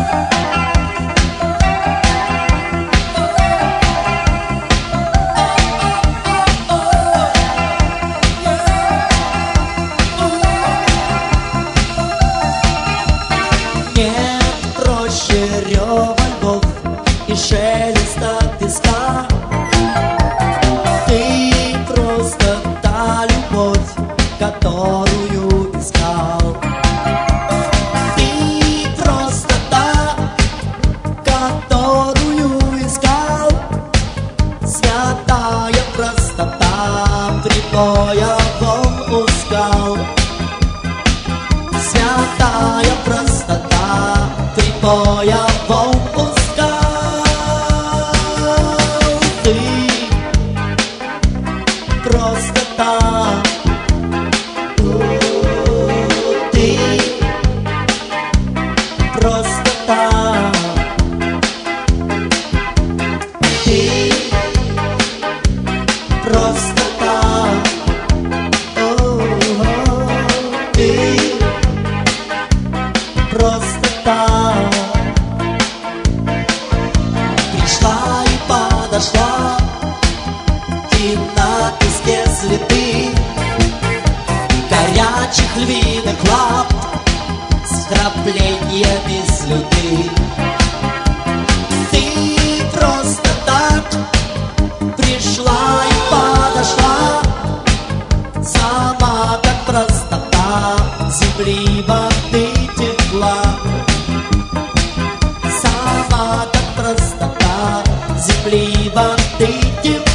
Рёва и шелеста песка. Ты просто та любовь, которую искал. Ты просто та, которую искал. Святая простота прибоя волн ускал. Святая простота прибоя волн ускал. Ты просто та, ты просто та, ты просто та, ты просто та. Пришла и подошла, и на песке следы горячих львиных лап с вкраплениями слюды. Ты просто так пришла и подошла, сама как простота земли, воды, тепла. Сама как простота земли, воды, тепла.